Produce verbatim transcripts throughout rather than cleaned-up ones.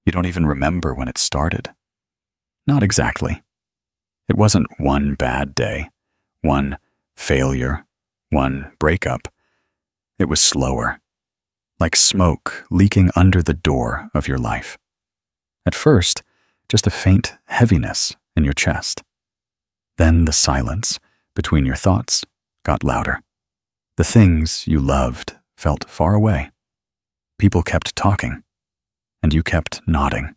You don't even remember when it started. Not exactly. It wasn't one bad day, one failure, one breakup. It was slower, like smoke leaking under the door of your life. At first, just a faint heaviness in your chest. Then the silence between your thoughts got louder. The things you loved felt far away. People kept talking, and you kept nodding.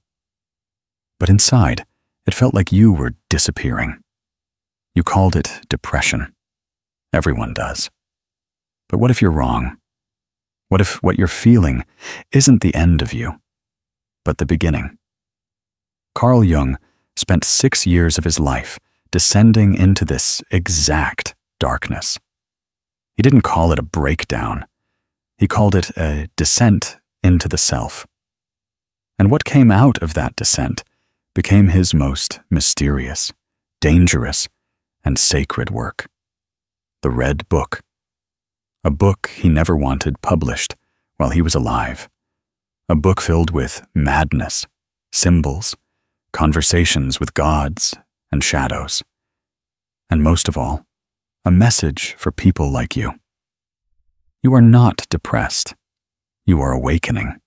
But inside, it felt like you were disappearing. You called it depression. Everyone does. But what if you're wrong? What if what you're feeling isn't the end of you, but the beginning? Carl Jung spent six years of his life descending into this exact darkness. He didn't call it a breakdown. He called it a descent into the self. And what came out of that descent became his most mysterious, dangerous, and sacred work. The Red Book. A book he never wanted published while he was alive. A book filled with madness, symbols, conversations with gods and shadows. And most of all, a message for people like you. You are not depressed. You are awakening.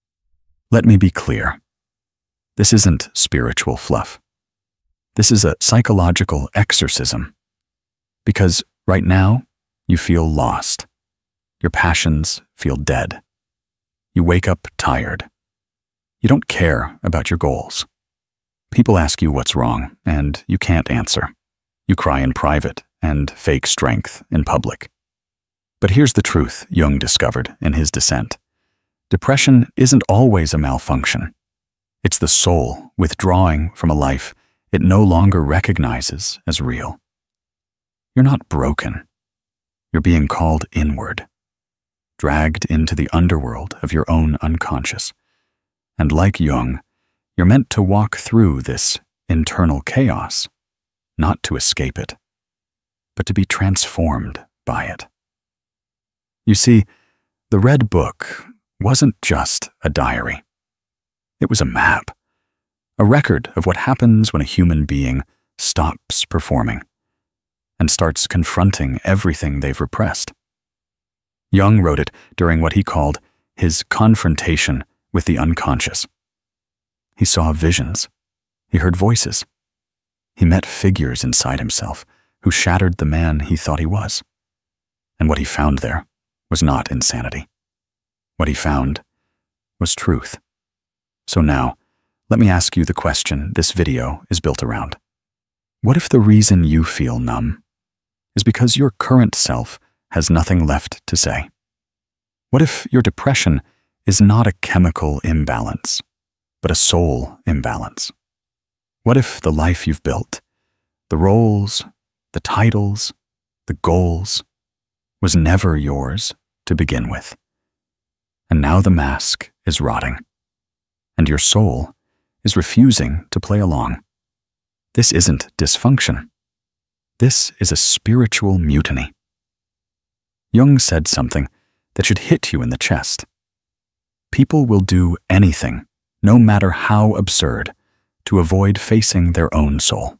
Let me be clear. This isn't spiritual fluff. This is a psychological exorcism. Because right now, you feel lost. Your passions feel dead. You wake up tired. You don't care about your goals. People ask you what's wrong, and you can't answer. You cry in private and fake strength in public. But here's the truth Jung discovered in his descent. Depression isn't always a malfunction. It's the soul withdrawing from a life it no longer recognizes as real. You're not broken. You're being called inward, dragged into the underworld of your own unconscious. And like Jung, you're meant to walk through this internal chaos, not to escape it, but to be transformed by it. You see, the Red Book wasn't just a diary. It was a map, a record of what happens when a human being stops performing and starts confronting everything they've repressed. Jung wrote it during what he called his confrontation with the unconscious. He saw visions. He heard voices. He met figures inside himself who shattered the man he thought he was. And what he found there was not insanity. What he found was truth. So now, let me ask you the question this video is built around. What if the reason you feel numb is because your current self has nothing left to say? What if your depression is not a chemical imbalance, but a soul imbalance? What if the life you've built, the roles, the titles, the goals, was never yours to begin with? And now the mask is rotting, and your soul is refusing to play along. This isn't dysfunction. This is a spiritual mutiny. Jung said something that should hit you in the chest. People will do anything, no matter how absurd, to avoid facing their own soul.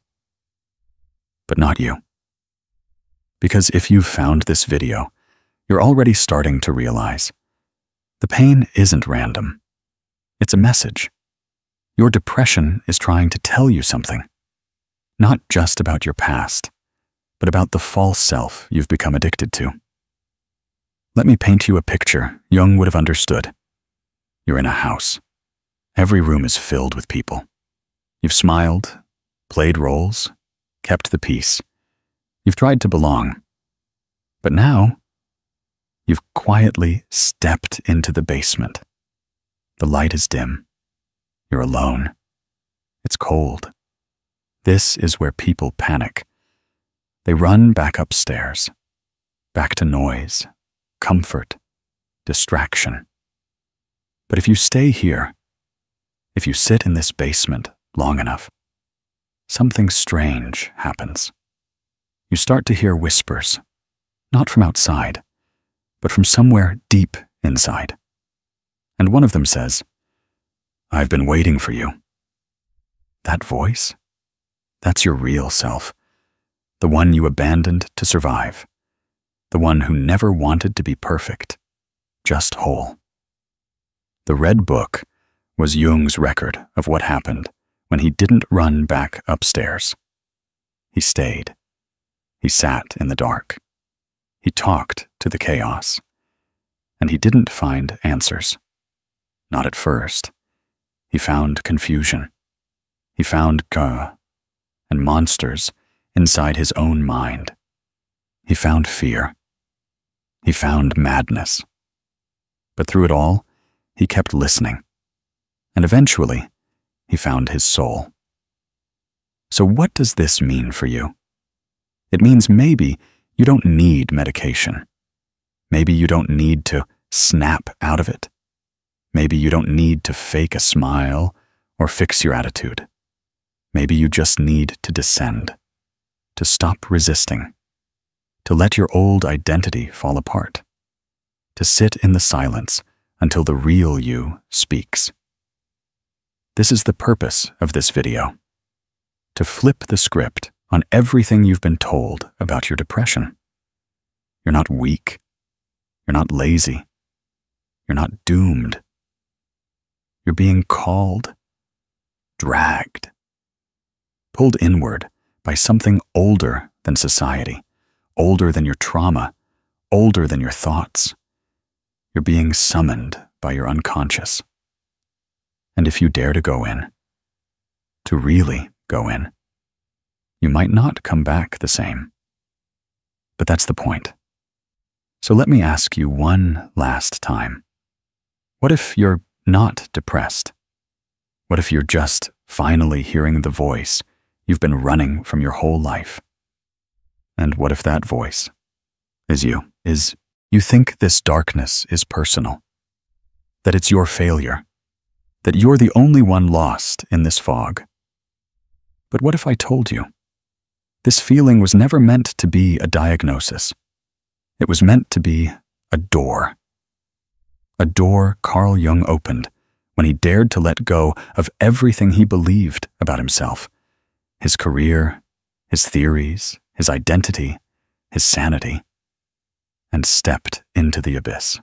But not you. Because if you've found this video, you're already starting to realize the pain isn't random. It's a message. Your depression is trying to tell you something, not just about your past, but about the false self you've become addicted to. Let me paint you a picture Jung would have understood. You're in a house. Every room is filled with people. You've smiled, played roles, kept the peace. You've tried to belong. But now, you've quietly stepped into the basement. The light is dim. You're alone. It's cold. This is where people panic. They run back upstairs, back to noise, comfort, distraction. But if you stay here, if you sit in this basement long enough, something strange happens. You start to hear whispers, not from outside, but from somewhere deep inside. And one of them says, I've been waiting for you. That voice? That's your real self. The one you abandoned to survive. The one who never wanted to be perfect, just whole. The Red Book was Jung's record of what happened when he didn't run back upstairs. He stayed. He sat in the dark. He talked to the chaos. And he didn't find answers. Not at first. He found confusion. He found Gah and monsters inside his own mind. He found fear. He found madness. But through it all, he kept listening. And eventually, he found his soul. So what does this mean for you? It means maybe you don't need medication. Maybe you don't need to snap out of it. Maybe you don't need to fake a smile or fix your attitude. Maybe you just need to descend, to stop resisting, to let your old identity fall apart, to sit in the silence until the real you speaks. This is the purpose of this video, to flip the script on everything you've been told about your depression. You're not weak. You're not lazy. You're not doomed. You're being called, dragged, pulled inward by something older than society, older than your trauma, older than your thoughts. You're being summoned by your unconscious. And if you dare to go in, to really go in, you might not come back the same. But that's the point. So let me ask you one last time. What if you're not depressed? What if you're just finally hearing the voice you've been running from your whole life? And what if that voice is you? Is you think this darkness is personal? That it's your failure? That you're the only one lost in this fog? But what if I told you? This feeling was never meant to be a diagnosis. It was meant to be a door. A door Carl Jung opened when he dared to let go of everything he believed about himself, his career, his theories, his identity, his sanity, and stepped into the abyss.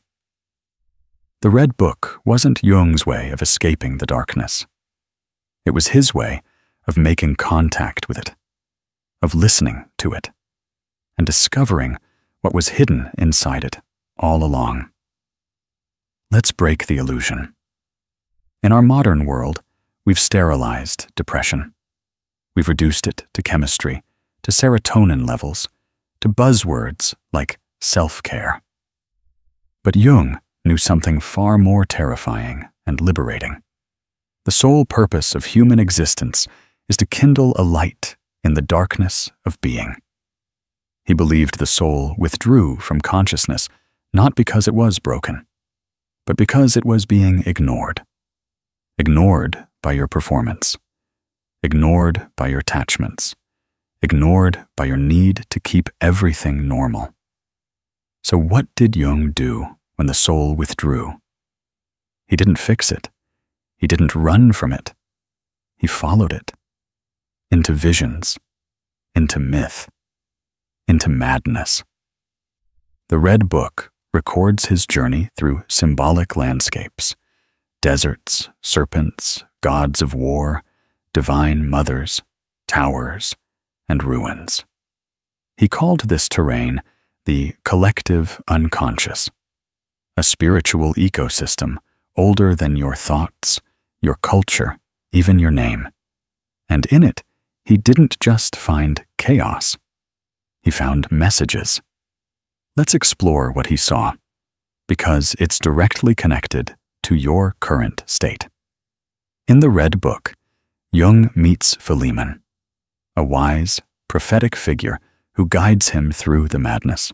The Red Book wasn't Jung's way of escaping the darkness. It was his way of making contact with it, of listening to it, and discovering what was hidden inside it all along. Let's break the illusion. In our modern world, we've sterilized depression. We've reduced it to chemistry, to serotonin levels, to buzzwords like self-care. But Jung knew something far more terrifying and liberating. The sole purpose of human existence is to kindle a light in the darkness of being. He believed the soul withdrew from consciousness not because it was broken, but because it was being ignored. Ignored by your performance. Ignored by your attachments. Ignored by your need to keep everything normal. So what did Jung do when the soul withdrew? He didn't fix it. He didn't run from it. He followed it. Into visions. Into myth. Into madness. The Red Book records his journey through symbolic landscapes, deserts, serpents, gods of war, divine mothers, towers, and ruins. He called this terrain the collective unconscious, a spiritual ecosystem older than your thoughts, your culture, even your name. And in it, he didn't just find chaos. He found messages. Let's explore what he saw, because it's directly connected to your current state. In the Red Book, Jung meets Philemon, a wise, prophetic figure who guides him through the madness.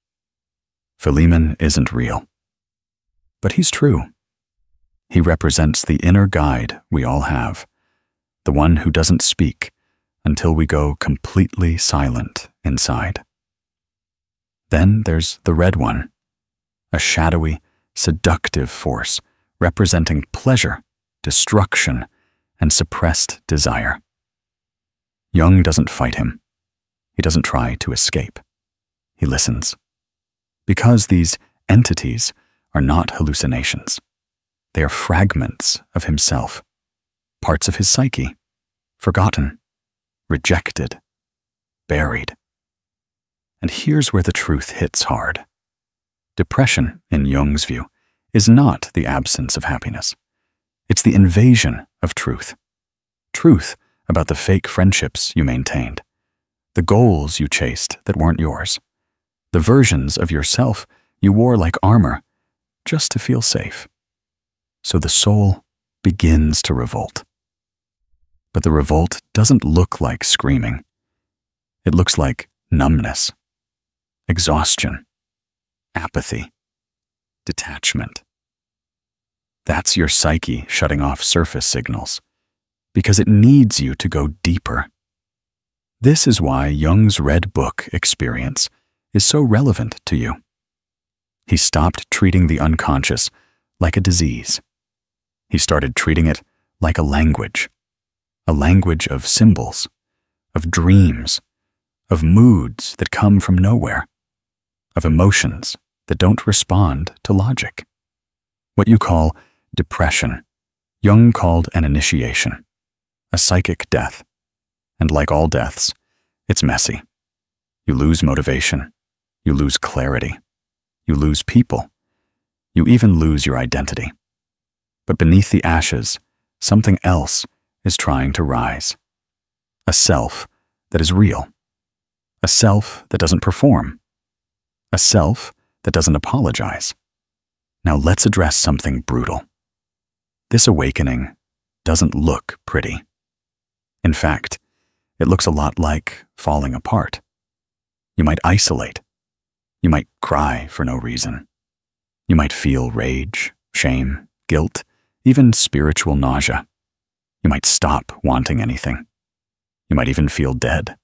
Philemon isn't real, but he's true. He represents the inner guide we all have, the one who doesn't speak until we go completely silent inside. Then there's the Red One, a shadowy, seductive force representing pleasure destruction, and suppressed desire. Jung doesn't fight him. He doesn't try to escape. He listens. Because these entities are not hallucinations. They are fragments of himself, parts of his psyche, forgotten, rejected, buried. And here's where the truth hits hard. Depression, in Jung's view, is not the absence of happiness. It's the invasion of truth. Truth about the fake friendships you maintained, the goals you chased that weren't yours, the versions of yourself you wore like armor just to feel safe. So the soul begins to revolt. But the revolt doesn't look like screaming. It looks like numbness, exhaustion, apathy, detachment. That's your psyche shutting off surface signals, because it needs you to go deeper. This is why Jung's Red Book experience is so relevant to you. He stopped treating the unconscious like a disease. He started treating it like a language, a language of symbols, of dreams, of moods that come from nowhere, of emotions that don't respond to logic. What you call depression, Jung called an initiation, a psychic death. And like all deaths, it's messy. You lose motivation, you lose clarity, you lose people, you even lose your identity. But beneath the ashes, something else is trying to rise. A self that is real. A self that doesn't perform. A self that doesn't apologize. Now let's address something brutal. This awakening doesn't look pretty. In fact, it looks a lot like falling apart. You might isolate. You might cry for no reason. You might feel rage, shame, guilt, even spiritual nausea. You might stop wanting anything. You might even feel dead.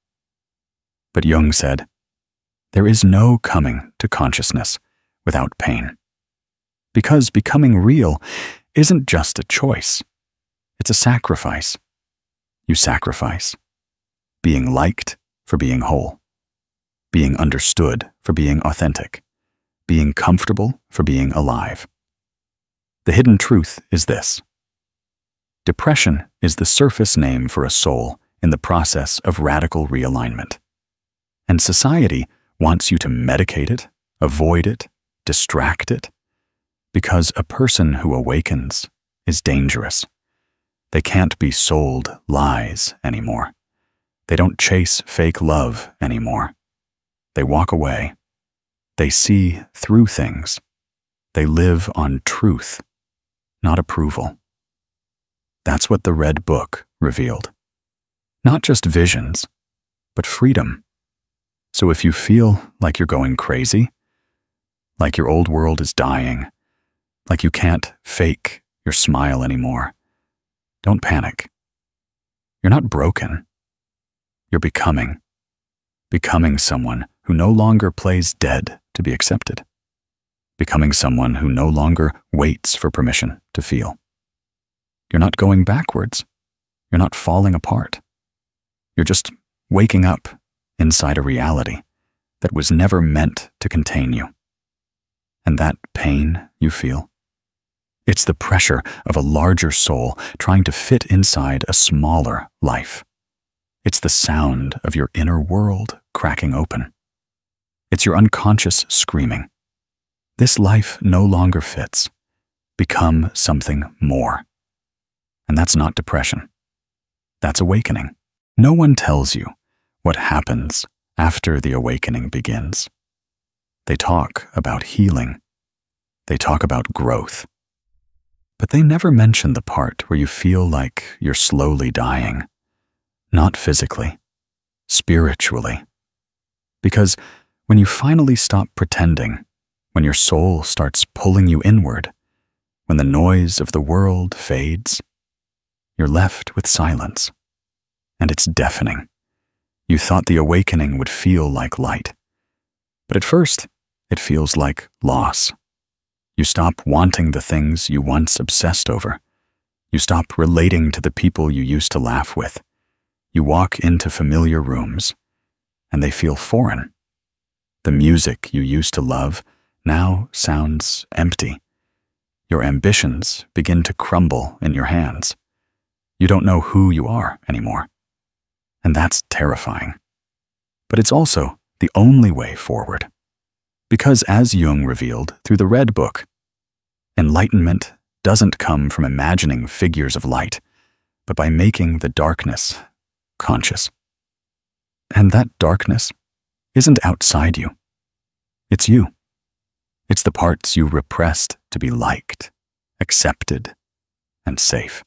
But Jung said, there is no coming to consciousness without pain. Because becoming real isn't just a choice. It's a sacrifice. You sacrifice being liked for being whole, being understood for being authentic, being comfortable for being alive. The hidden truth is this. Depression is the surface name for a soul in the process of radical realignment. And society wants you to medicate it, avoid it, distract it, because a person who awakens is dangerous. They can't be sold lies anymore. They don't chase fake love anymore. They walk away. They see through things. They live on truth, not approval. That's what the Red Book revealed. Not just visions, but freedom. So if you feel like you're going crazy, like your old world is dying, like you can't fake your smile anymore, don't panic. You're not broken. You're becoming. Becoming someone who no longer plays dead to be accepted. Becoming someone who no longer waits for permission to feel. You're not going backwards. You're not falling apart. You're just waking up inside a reality that was never meant to contain you. And that pain you feel, it's the pressure of a larger soul trying to fit inside a smaller life. It's the sound of your inner world cracking open. It's your unconscious screaming. This life no longer fits. Become something more. And that's not depression. That's awakening. No one tells you what happens after the awakening begins. They talk about healing. They talk about growth. But they never mention the part where you feel like you're slowly dying. Not physically, spiritually. Because when you finally stop pretending, when your soul starts pulling you inward, when the noise of the world fades, you're left with silence. And it's deafening. You thought the awakening would feel like light. But at first, it feels like loss. You stop wanting the things you once obsessed over. You stop relating to the people you used to laugh with. You walk into familiar rooms, and they feel foreign. The music you used to love now sounds empty. Your ambitions begin to crumble in your hands. You don't know who you are anymore. And that's terrifying. But it's also the only way forward. Because as Jung revealed through the Red Book, enlightenment doesn't come from imagining figures of light, but by making the darkness conscious. And that darkness isn't outside you. It's you. It's the parts you repressed to be liked, accepted, and safe.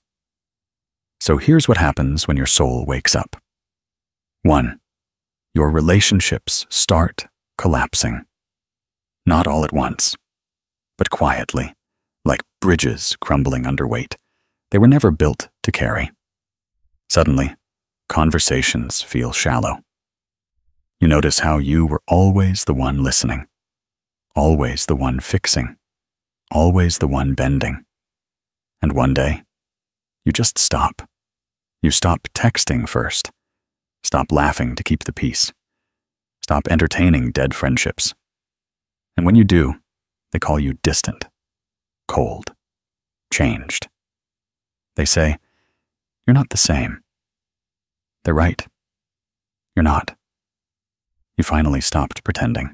So here's what happens when your soul wakes up. One, your relationships start collapsing. Not all at once, but quietly, like bridges crumbling under weight. They were never built to carry. Suddenly, conversations feel shallow. You notice how you were always the one listening, always the one fixing, always the one bending. And one day, you just stop. You stop texting first. Stop laughing to keep the peace. Stop entertaining dead friendships. And when you do, they call you distant, cold, changed. They say, you're not the same. They're right. You're not. You finally stopped pretending.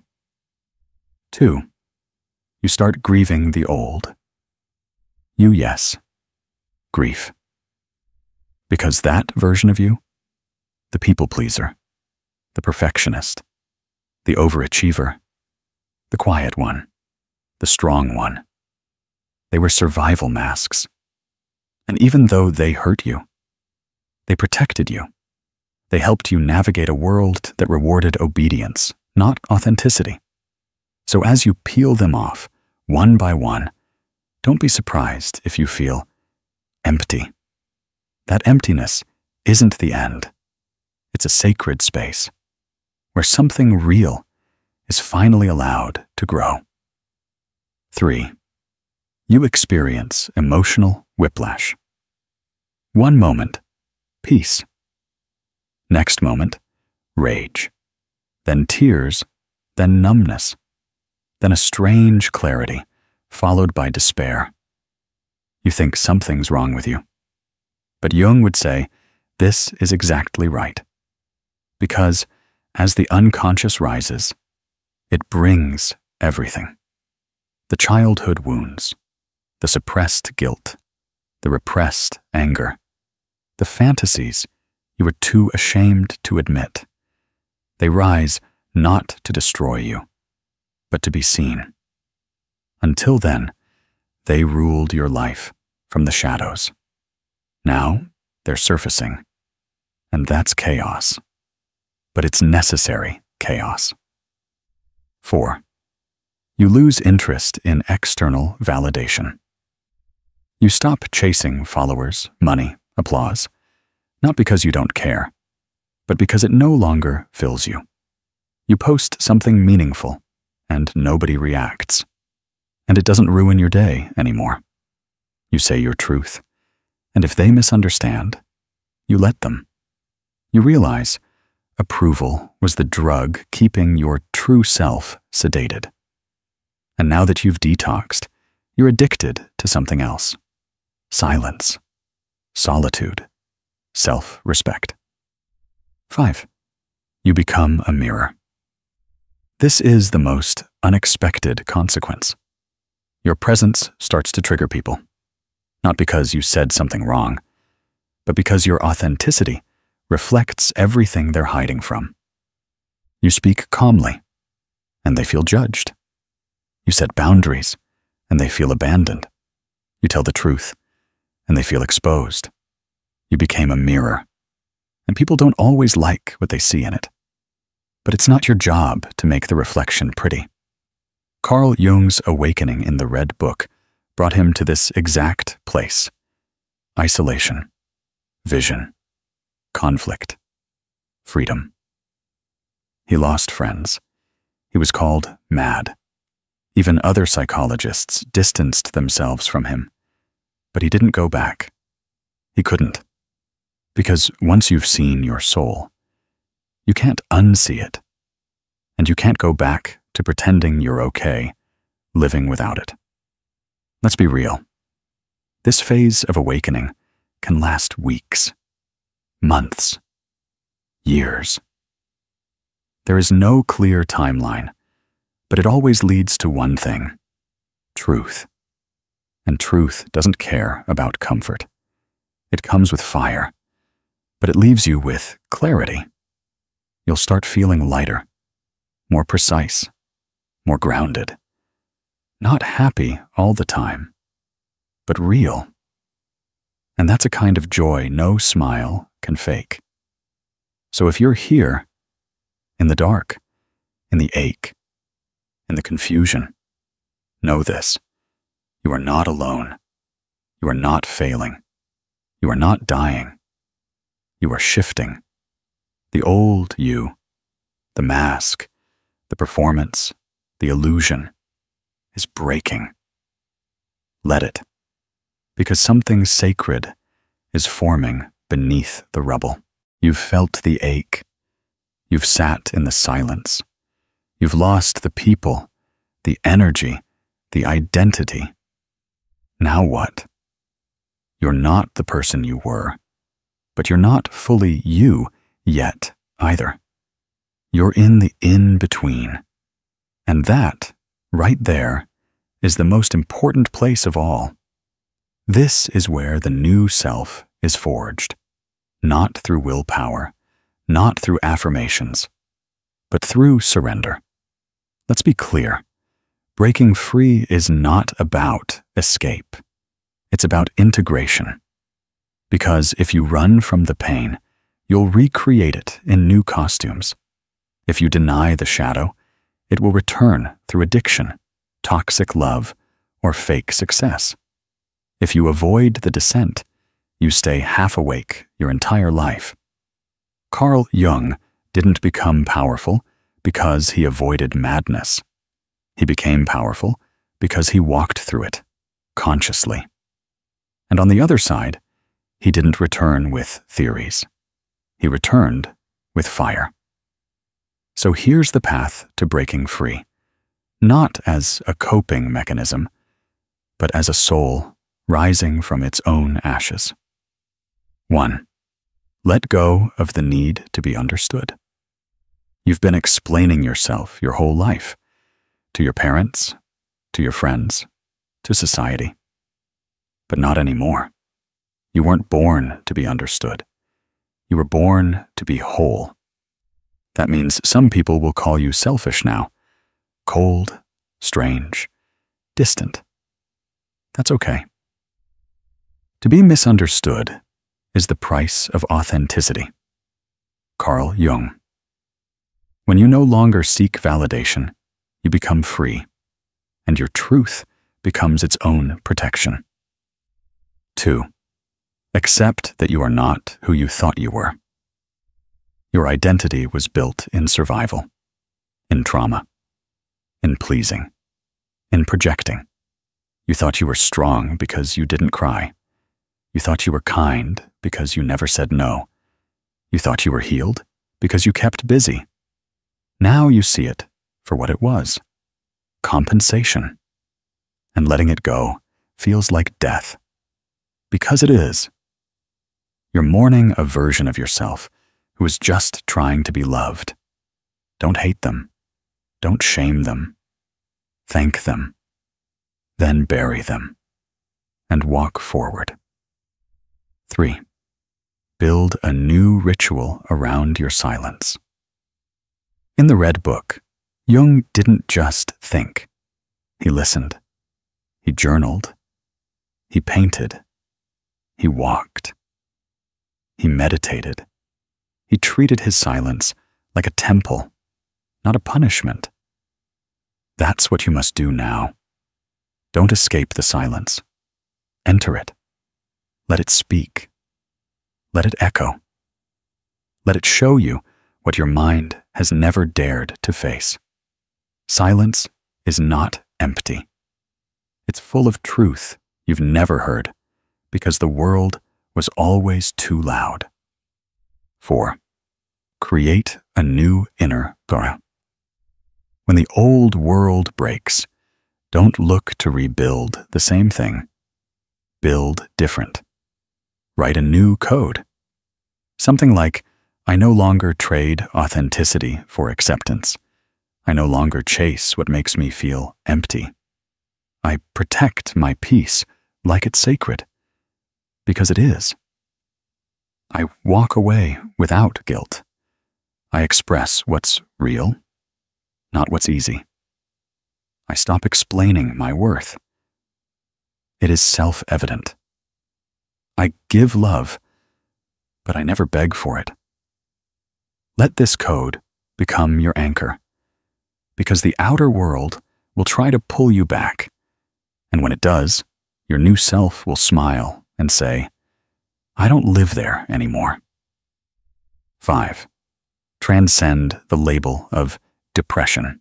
Two, you start grieving the old. You, yes. Grief. Because that version of you, the people pleaser, the perfectionist, the overachiever, the quiet one, the strong one, they were survival masks. And even though they hurt you, they protected you. They helped you navigate a world that rewarded obedience, not authenticity. So as you peel them off, one by one, don't be surprised if you feel empty. That emptiness isn't the end. It's a sacred space where something real is finally allowed to grow. Three, you experience emotional whiplash. One moment, peace. Next moment, rage. Then tears, then numbness. Then a strange clarity, followed by despair. You think something's wrong with you. But Jung would say, this is exactly right. Because as the unconscious rises, it brings everything. The childhood wounds, the suppressed guilt, the repressed anger, the fantasies you were too ashamed to admit. They rise not to destroy you, but to be seen. Until then, they ruled your life from the shadows. Now, they're surfacing, and that's chaos. But it's necessary chaos. Four, you lose interest in external validation. You stop chasing followers, money, applause, not because you don't care, but because it no longer fills you. You post something meaningful, and nobody reacts. And it doesn't ruin your day anymore. You say your truth, and if they misunderstand, you let them. You realize approval was the drug keeping your true self sedated. And now that you've detoxed, you're addicted to something else. Silence, solitude, self-respect. Five, you become a mirror. This is the most unexpected consequence. Your presence starts to trigger people, not because you said something wrong, but because your authenticity reflects everything they're hiding from. You speak calmly, and they feel judged. You set boundaries, and they feel abandoned. You tell the truth, and they feel exposed. You became a mirror, and people don't always like what they see in it. But it's not your job to make the reflection pretty. Carl Jung's awakening in the Red Book brought him to this exact place: isolation, vision, conflict, freedom. He lost friends. He was called mad. Even other psychologists distanced themselves from him. But he didn't go back. He couldn't. Because once you've seen your soul, you can't unsee it. And you can't go back to pretending you're okay, living without it. Let's be real. This phase of awakening can last weeks, months, years. There is no clear timeline, but it always leads to one thing: truth. And truth doesn't care about comfort. It comes with fire, but it leaves you with clarity. You'll start feeling lighter, more precise, more grounded. Not happy all the time, but real. And that's a kind of joy no smile can fake. So if you're here, in the dark, in the ache, in the confusion, know this: you are not alone. You are not failing. You are not dying. You are shifting. The old you, the mask, the performance, the illusion, is breaking. Let it, because something sacred is forming beneath the rubble. You've felt the ache. You've sat in the silence. You've lost the people, the energy, the identity. Now what? You're not the person you were, but you're not fully you yet either. You're in the in-between. And that, right there, is the most important place of all. This is where the new self is forged, not through willpower, not through affirmations, but through surrender. Let's be clear. Breaking free is not about escape. It's about integration. Because if you run from the pain, you'll recreate it in new costumes. If you deny the shadow, it will return through addiction, toxic love, or fake success. If you avoid the descent, you stay half awake your entire life. Carl Jung didn't become powerful because he avoided madness. He became powerful because he walked through it, consciously. And on the other side, he didn't return with theories. He returned with fire. So here's the path to breaking free, not as a coping mechanism, but as a soul rising from its own ashes. One, let go of the need to be understood. You've been explaining yourself your whole life, to your parents, to your friends, to society. But not anymore. You weren't born to be understood. You were born to be whole. That means some people will call you selfish now, cold, strange, distant. That's okay. To be misunderstood is the price of authenticity. Carl Jung. When you no longer seek validation, you become free, and your truth becomes its own protection. Two, accept that you are not who you thought you were. Your identity was built in survival, in trauma, in pleasing, in projecting. You thought you were strong because you didn't cry. You thought you were kind because you never said no. You thought you were healed because you kept busy. Now you see it for what it was: compensation. And letting it go feels like death. Because it is. You're mourning a version of yourself who is just trying to be loved. Don't hate them. Don't shame them. Thank them. Then bury them. And walk forward. Three, build a new ritual around your silence. In the Red Book, Jung didn't just think. He listened. He journaled. He painted. He walked. He meditated. He treated his silence like a temple, not a punishment. That's what you must do now. Don't escape the silence. Enter it. Let it speak. Let it echo. Let it show you what your mind has never dared to face. Silence is not empty. It's full of truth you've never heard, because the world was always too loud. four. Create a new inner Gora. When the old world breaks, don't look to rebuild the same thing. Build different. Write a new code. Something like, I no longer trade authenticity for acceptance. I no longer chase what makes me feel empty. I protect my peace like it's sacred, because it is. I walk away without guilt. I express what's real, not what's easy. I stop explaining my worth. It is self-evident. I give love, but I never beg for it. Let this code become your anchor, because the outer world will try to pull you back, and when it does, your new self will smile and say, I don't live there anymore. five. Transcend the label of depression.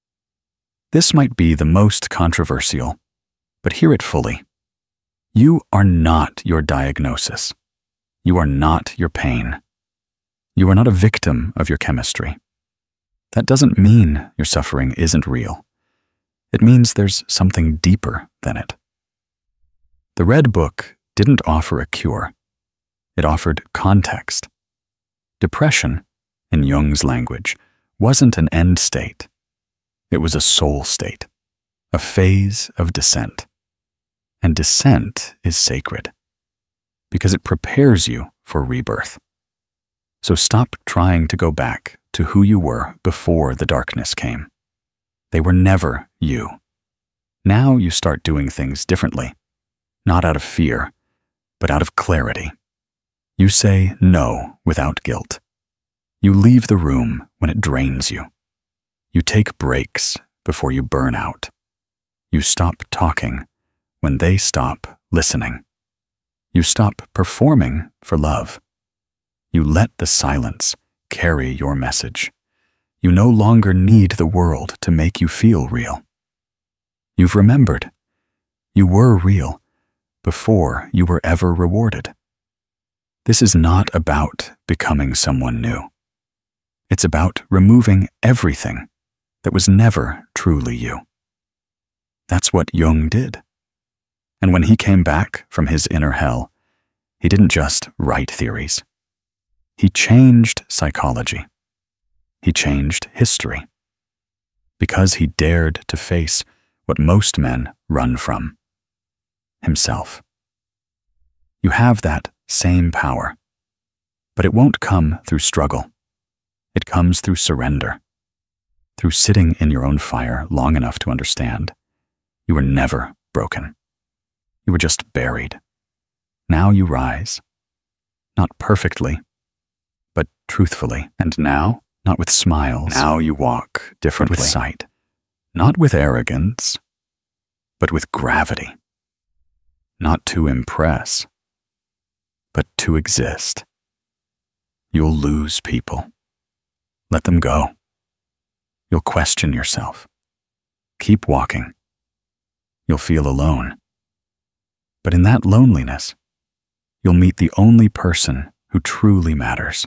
This might be the most controversial, but hear it fully. You are not your diagnosis. You are not your pain. You are not a victim of your chemistry. That doesn't mean your suffering isn't real. It means there's something deeper than it. The Red Book didn't offer a cure. It offered context. Depression, in Jung's language, wasn't an end state. It was a soul state, a phase of descent. And descent is sacred, because it prepares you for rebirth. So stop trying to go back to who you were before the darkness came. They were never you. Now you start doing things differently, not out of fear, but out of clarity. You say no without guilt. You leave the room when it drains you. You take breaks before you burn out. You stop talking when they stop listening. You stop performing for love. You let the silence carry your message. You no longer need the world to make you feel real. You've remembered. You were real before you were ever rewarded. This is not about becoming someone new. It's about removing everything that was never truly you. That's what Jung did. And when he came back from his inner hell, he didn't just write theories. He changed psychology. He changed history. Because he dared to face what most men run from: himself. You have that same power, but it won't come through struggle. It comes through surrender, through sitting in your own fire long enough to understand you were never broken. You were just buried. Now you rise, not perfectly, but truthfully. And now, not with smiles. Now you walk differently, with sight, not with arrogance, but with gravity. Not to impress, but to exist. You'll lose people. Let them go. You'll question yourself. Keep walking. You'll feel alone. But in that loneliness, you'll meet the only person who truly matters.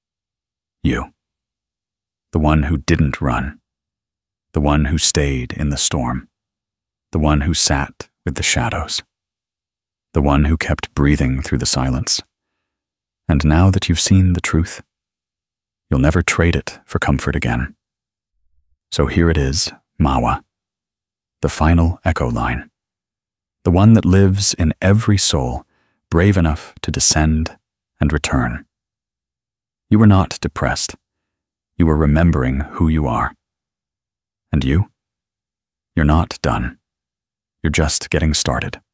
You. The one who didn't run. The one who stayed in the storm. The one who sat with the shadows. The one who kept breathing through the silence. And now that you've seen the truth, you'll never trade it for comfort again. So here it is, Mawa, the final echo line, the one that lives in every soul brave enough to descend and return. You were not depressed. You were remembering who you are. And you? You're not done. You're just getting started.